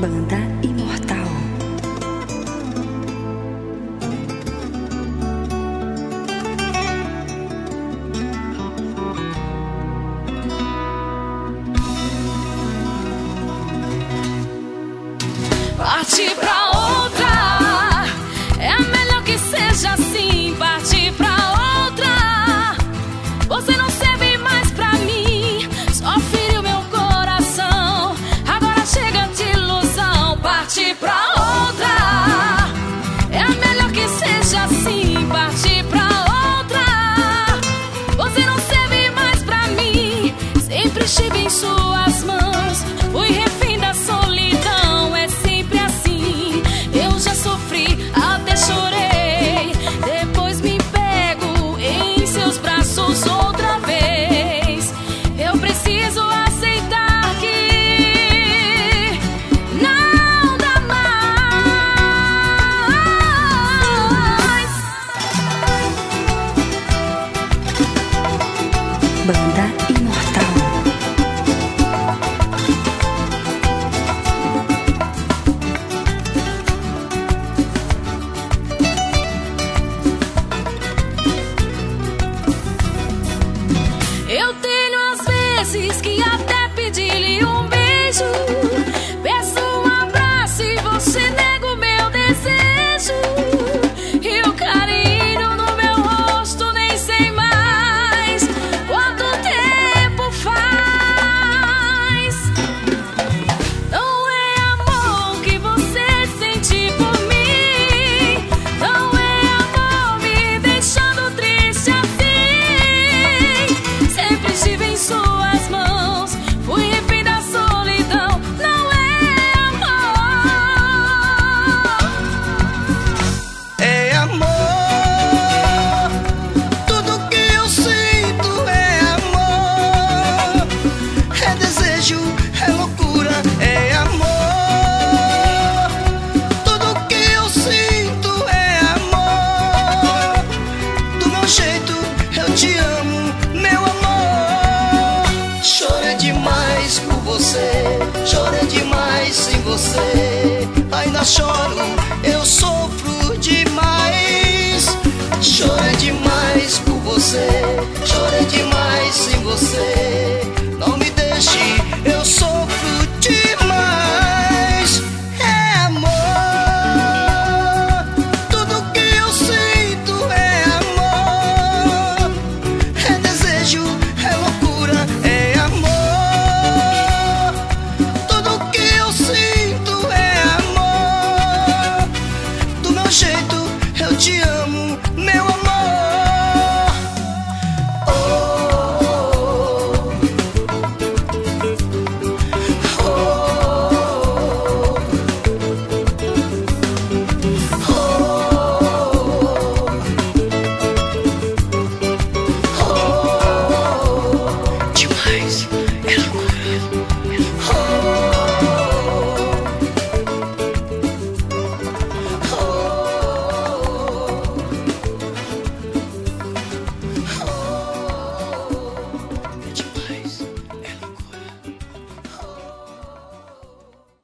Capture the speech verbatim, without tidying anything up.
Banda Imortal. Parte pra outra, é melhor que seja assim. Parte pra outra, você não serve mais pra mim, só feriu meu coração. Agora chega de ilusão. Parte pra outra, é melhor que seja assim. Parte pra outra, você não serve mais pra mim. Sempre estive em suas mãos, fui refém da solidão. É sempre assim, eu já sofri, até chorei. Depois me pego em seus braços outra vez. Eu preciso aceitar que não dá mais. Banda Imortal. Eu tenho às vezes que até pedir-lhe um beijo, peço um abraço e você nega o meu desejo. E o carinho no meu rosto nem sei mais quanto tempo faz. Não é amor que você sente por mim, não é amor me deixando triste assim. Sempre estive em suas mãos, fui refém da solidão. Não é amor. É amor, tudo que eu sinto é amor. É desejo, é loucura, é amor. Tudo que eu sinto é amor. Do meu jeito eu te amo, meu amor. Chorei demais por você, chorei demais sem você. Ainda choro, eu sofro demais. Chorei demais por você,